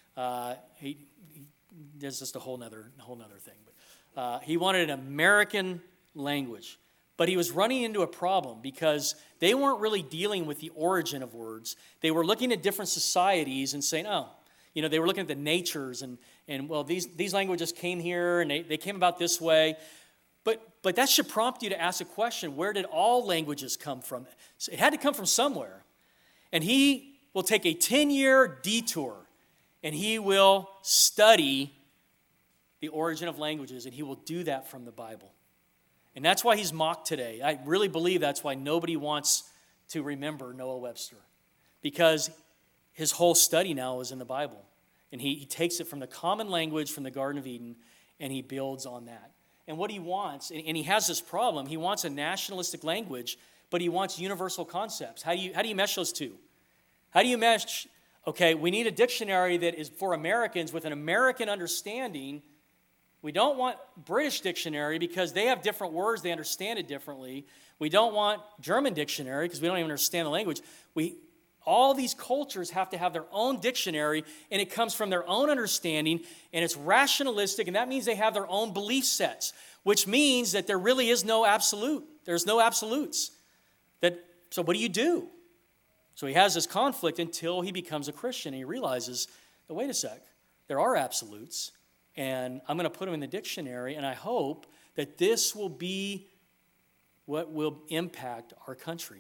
There's just a whole nother thing. But he wanted an American language. But he was running into a problem because they weren't really dealing with the origin of words. They were looking at different societies and saying, they were looking at the natures and well, these languages came here and they came about this way. But that should prompt you to ask a question, where did all languages come from? It had to come from somewhere. And he will take a 10-year detour, and he will study the origin of languages, and he will do that from the Bible. And that's why he's mocked today. I really believe that's why nobody wants to remember Noah Webster, because his whole study now is in the Bible. And he takes it from the common language from the Garden of Eden, and he builds on that. And what he wants, and he has this problem, he wants a nationalistic language, but he wants universal concepts. How do you mesh those two? How do you mesh, we need a dictionary that is for Americans with an American understanding. We don't want British dictionary because they have different words, they understand it differently. We don't want German dictionary because we don't even understand the language. All these cultures have to have their own dictionary, and it comes from their own understanding, and it's rationalistic, and that means they have their own belief sets, which means that there really is no absolute. There's no absolutes. So what do you do? So he has this conflict until he becomes a Christian, and he realizes, wait a sec, there are absolutes, and I'm going to put them in the dictionary, and I hope that this will be what will impact our country.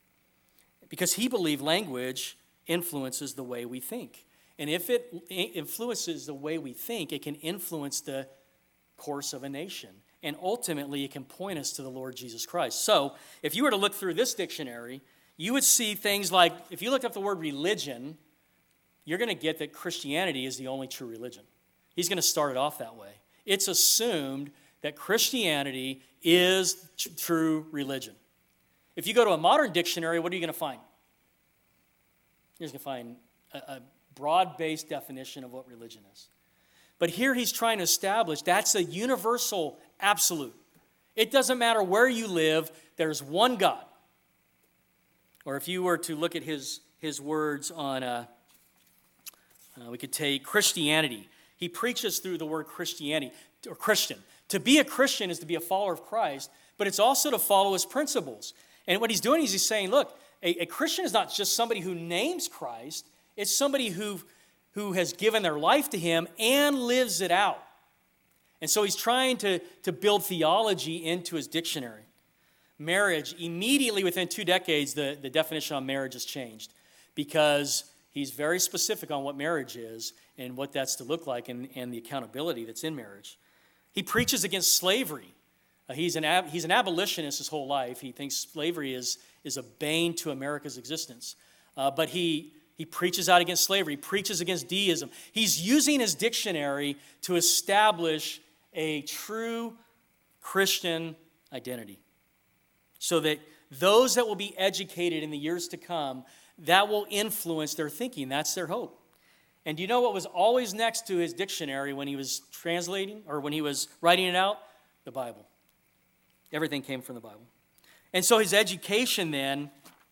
Because he believed language influences the way we think. And if it influences the way we think, it can influence the course of a nation. And ultimately, it can point us to the Lord Jesus Christ. So, if you were to look through this dictionary, you would see things like, if you look up the word religion, you're going to get that Christianity is the only true religion. He's going to start it off that way. It's assumed that Christianity is true religion. If you go to a modern dictionary, what are you going to find? You're just going to find a broad-based definition of what religion is. But here he's trying to establish that's a universal absolute. It doesn't matter where you live, there's one God. Or if you were to look at his words on, we could take Christianity. He preaches through the word Christianity, or Christian. To be a Christian is to be a follower of Christ, but it's also to follow his principles. And what he's doing is he's saying, look, a Christian is not just somebody who names Christ, it's somebody who has given their life to him and lives it out. And so he's trying to build theology into his dictionary. Marriage, immediately within 2 decades, the definition on marriage has changed because he's very specific on what marriage is and what that's to look like and the accountability that's in marriage. He preaches against slavery. He's an abolitionist his whole life. He thinks slavery is a bane to America's existence. But he preaches out against slavery. He preaches against deism. He's using his dictionary to establish a true Christian identity so that those that will be educated in the years to come, that will influence their thinking. That's their hope. And do you know what was always next to his dictionary when he was translating or when he was writing it out? The Bible. Everything came from the Bible. And so his education then,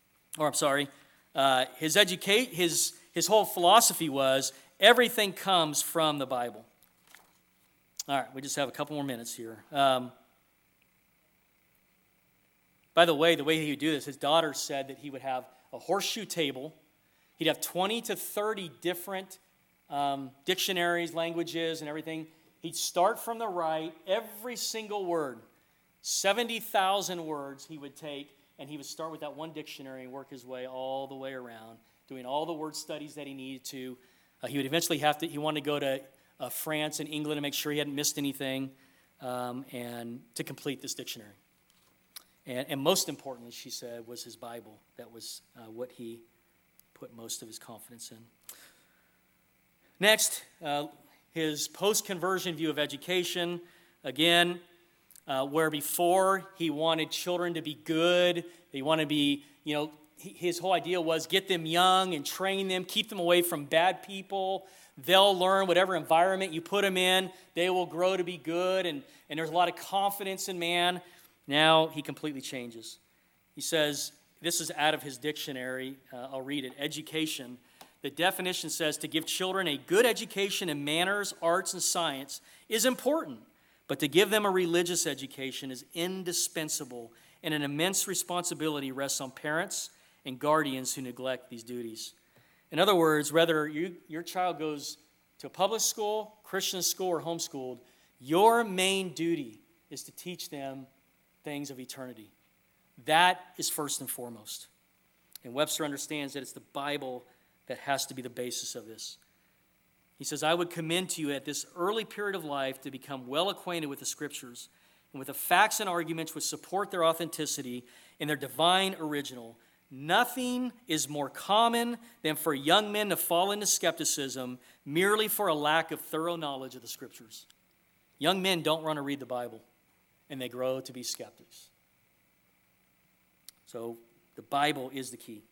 his whole philosophy was everything comes from the Bible. All right, we just have a couple more minutes here. By the way he would do this, his daughter said that he would have a horseshoe table. He'd have 20 to 30 different dictionaries, languages, and everything. He'd start from the right, every single word, 70,000 words he would take, and he would start with that one dictionary and work his way all the way around, doing all the word studies that he needed to. He would eventually he wanted to go to France and England to make sure he hadn't missed anything and to complete this dictionary. And most importantly, she said, was his Bible. That was what he put most of his confidence in. Next, his post-conversion view of education. Again, where before he wanted children to be good, they want to be, his whole idea was get them young and train them, keep them away from bad people. They'll learn whatever environment you put them in. They will grow to be good, and there's a lot of confidence in man. Now he completely changes. He says, this is out of his dictionary. I'll read it. Education. The definition says to give children a good education in manners, arts, and science is important, but to give them a religious education is indispensable, and an immense responsibility rests on parents and guardians who neglect these duties. In other words, whether your child goes to a public school, Christian school, or homeschooled, your main duty is to teach them things of eternity. That is first and foremost. And Webster understands that it's the Bible that has to be the basis of this. He says, I would commend to you at this early period of life to become well acquainted with the Scriptures and with the facts and arguments which support their authenticity and their divine original. Nothing is more common than for young men to fall into skepticism merely for a lack of thorough knowledge of the Scriptures. Young men don't want to read the Bible, and they grow to be skeptics. So the Bible is the key.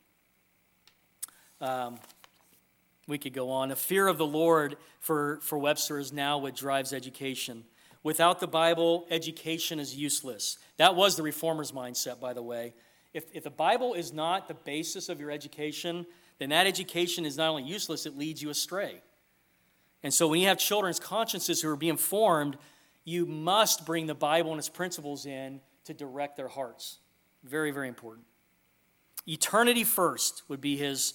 We could go on. A fear of the Lord for Webster is now what drives education. Without the Bible, education is useless. That was the Reformers' mindset, by the way. If the Bible is not the basis of your education, then that education is not only useless, it leads you astray. And so when you have children's consciences who are being formed, you must bring the Bible and its principles in to direct their hearts. Very, very important. Eternity first would be his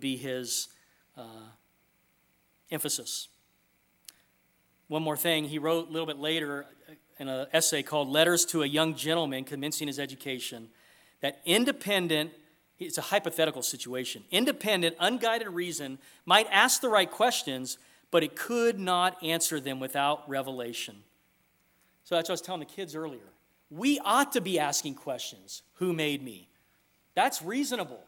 emphasis. One more thing, he wrote a little bit later in an essay called Letters to a Young Gentleman Commencing His Education, that it's a hypothetical situation. Independent, unguided reason might ask the right questions, but it could not answer them without revelation. So that's what I was telling the kids earlier. We ought to be asking questions. Who made me? That's reasonable.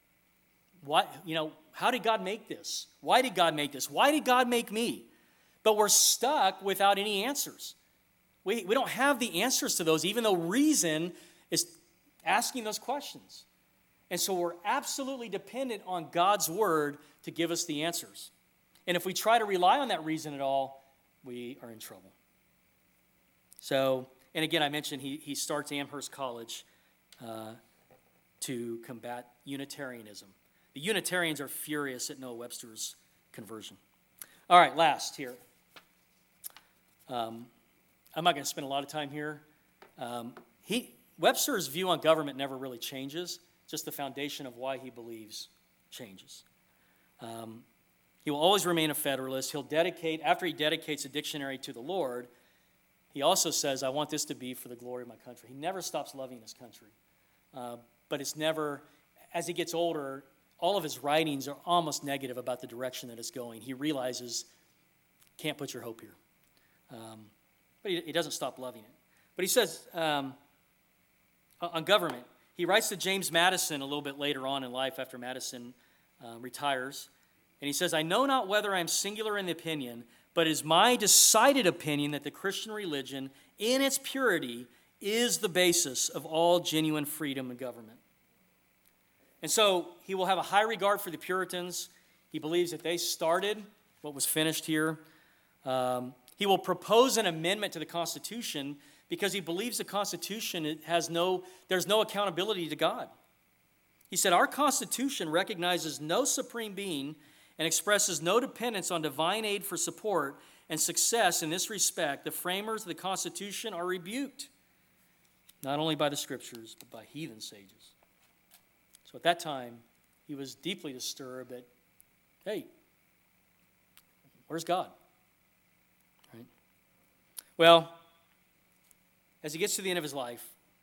How did God make this? Why did God make this? Why did God make me? But we're stuck without any answers. We don't have the answers to those, even though reason is asking those questions. And so we're absolutely dependent on God's word to give us the answers. And if we try to rely on that reason at all, we are in trouble. So, and again, I mentioned he starts Amherst College to combat Unitarianism. The Unitarians are furious at Noah Webster's conversion. All right, last here. I'm not going to spend a lot of time here. Webster's view on government never really changes. Just the foundation of why he believes changes. He will always remain a Federalist. After he dedicates a dictionary to the Lord, he also says, I want this to be for the glory of my country. He never stops loving his country. But it's never, as he gets older, all of his writings are almost negative about the direction that it's going. He realizes, can't put your hope here. But he doesn't stop loving it. But he says, on government, he writes to James Madison a little bit later on in life after Madison retires. And he says, I know not whether I am singular in the opinion, but it is my decided opinion that the Christian religion, in its purity, is the basis of all genuine freedom and government. And so he will have a high regard for the Puritans. He believes that they started what was finished here. He will propose an amendment to the Constitution because he believes the Constitution there's no accountability to God. He said, our Constitution recognizes no supreme being and expresses no dependence on divine aid for support and success. In this respect, the framers of the Constitution are rebuked, not only by the Scriptures, but by heathen sages. So at that time, he was deeply disturbed that, hey, where's God? Right? Well, as he gets to the end of his life,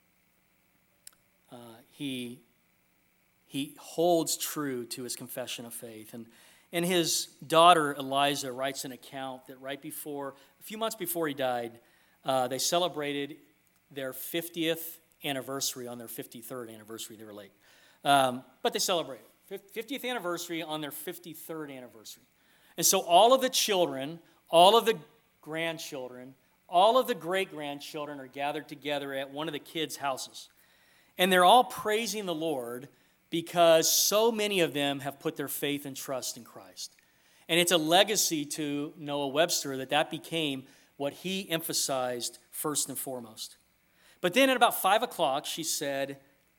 he holds true to his confession of faith. And his daughter, Eliza, writes an account that a few months before he died, they celebrated their 50th anniversary on their 53rd anniversary. They were late. But they celebrated. 50th anniversary on their 53rd anniversary. And so all of the children, all of the grandchildren, all of the great-grandchildren are gathered together at one of the kids' houses. And they're all praising the Lord because so many of them have put their faith and trust in Christ. And it's a legacy to Noah Webster that became what he emphasized first and foremost. But then at about 5 o'clock, she said,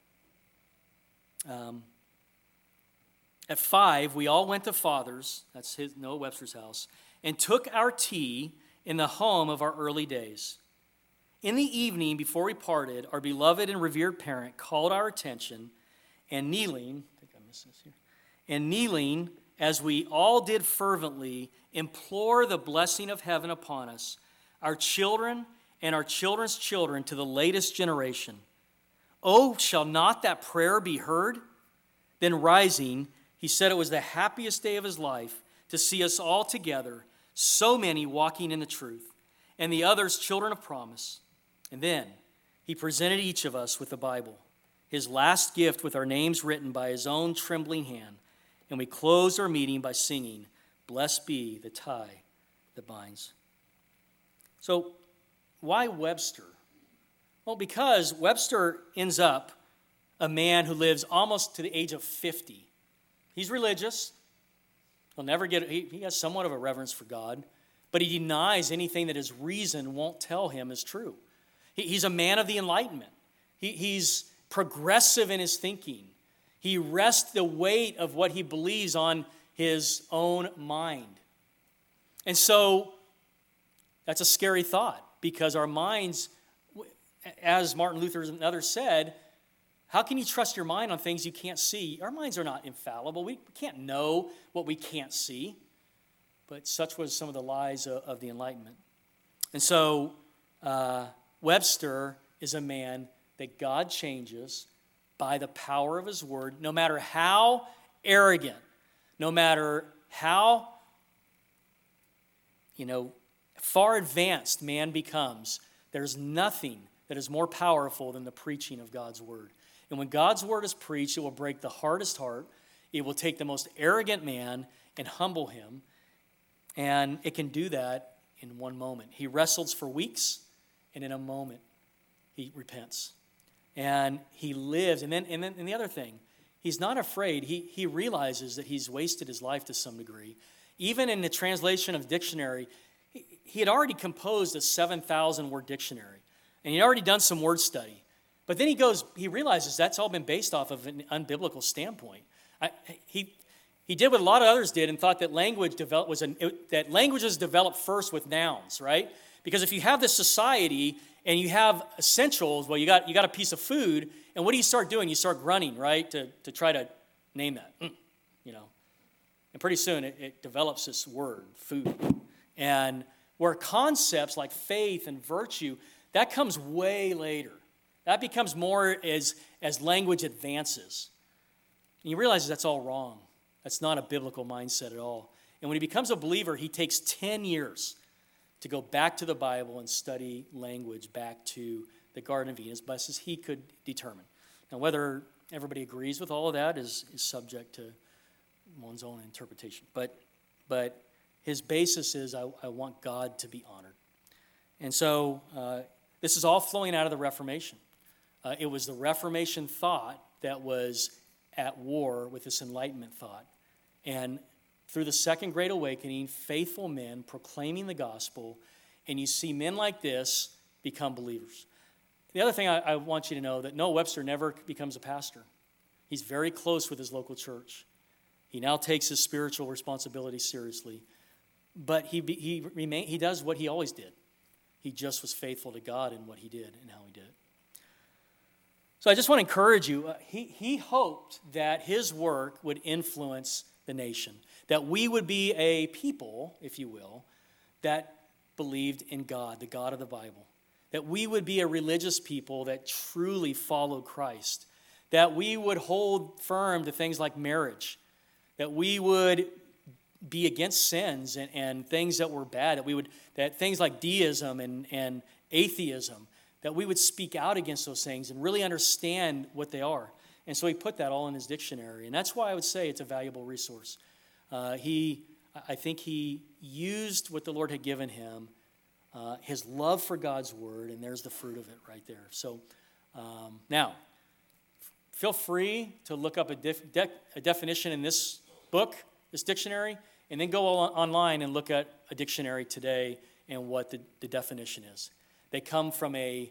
at 5, we all went to Father's, that's Noah Webster's house, and took our tea in the home of our early days. In the evening, before we parted, our beloved and revered parent called our attention, and kneeling, I think I missed this here, and kneeling, as we all did fervently, implore the blessing of heaven upon us, our children and our children's children to the latest generation. Oh, shall not that prayer be heard? Then rising, he said it was the happiest day of his life to see us all together, so many walking in the truth, and the others children of promise. And then he presented each of us with the Bible, his last gift with our names written by his own trembling hand, and we closed our meeting by singing, Blessed be the tie that binds. So, why Webster? Well, because Webster ends up a man who lives almost to the age of 50. He's religious. He has somewhat of a reverence for God, but he denies anything that his reason won't tell him is true. He's a man of the Enlightenment. He's progressive in his thinking. He rests the weight of what he believes on his own mind. And so that's a scary thought, because our minds, as Martin Luther and others said, how can you trust your mind on things you can't see? Our minds are not infallible. We can't know what we can't see. But such was some of the lies of the Enlightenment. And so Webster is a man that God changes by the power of his word, no matter how arrogant, no matter how far advanced man becomes. There's nothing that is more powerful than the preaching of God's word. And when God's word is preached, it will break the hardest heart. It will take the most arrogant man and humble him. And it can do that in one moment. He wrestles for weeks, and in a moment, he repents. And he lives. And then the other thing, he's not afraid. He realizes that he's wasted his life to some degree. Even in the translation of dictionary, he had already composed a 7,000-word dictionary. And he'd already done some word study. But then he realizes that's all been based off of an unbiblical standpoint. He did what a lot of others did and thought that that languages developed first with nouns, right? Because if you have this society and you have essentials, well, you got a piece of food, and what do you start doing? You start grunting, right, to try to name that, And pretty soon it develops this word, food. And where concepts like faith and virtue, that comes way later. That becomes more as language advances. And you realize that's all wrong. That's not a biblical mindset at all. And when he becomes a believer, he takes 10 years to go back to the Bible and study language back to the Garden of Eden as best as he could determine. Now, whether everybody agrees with all of that is subject to one's own interpretation. But his basis is, I want God to be honored. And so this is all flowing out of the Reformation. It was the Reformation thought that was at war with this Enlightenment thought. And through the Second Great Awakening, faithful men proclaiming the gospel, and you see men like this become believers. The other thing I want you to know, that Noah Webster never becomes a pastor. He's very close with his local church. He now takes his spiritual responsibility seriously. But he does what he always did. He just was faithful to God in what he did and how he did it. So I just want to encourage you. He hoped that his work would influence the nation, that we would be a people, if you will, that believed in God, the God of the Bible, that we would be a religious people that truly followed Christ, that we would hold firm to things like marriage, that we would be against sins and things that were bad, that things like deism and atheism, that we would speak out against those things and really understand what they are. And so he put that all in his dictionary. And that's why I would say it's a valuable resource. I think he used what the Lord had given him, his love for God's word, and there's the fruit of it right there. So now, feel free to look up a definition in this book, this dictionary, and then go online and look at a dictionary today and what the definition is. They come from a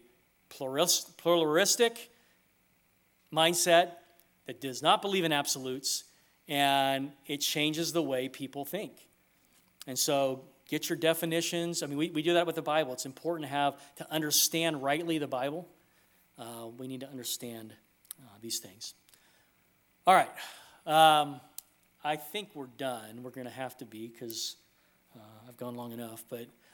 pluralistic mindset that does not believe in absolutes, and it changes the way people think. And so get your definitions. I mean, we do that with the Bible. It's important to understand rightly the Bible. We need to understand these things. All right. I think we're done. We're going to have to be because I've gone long enough. But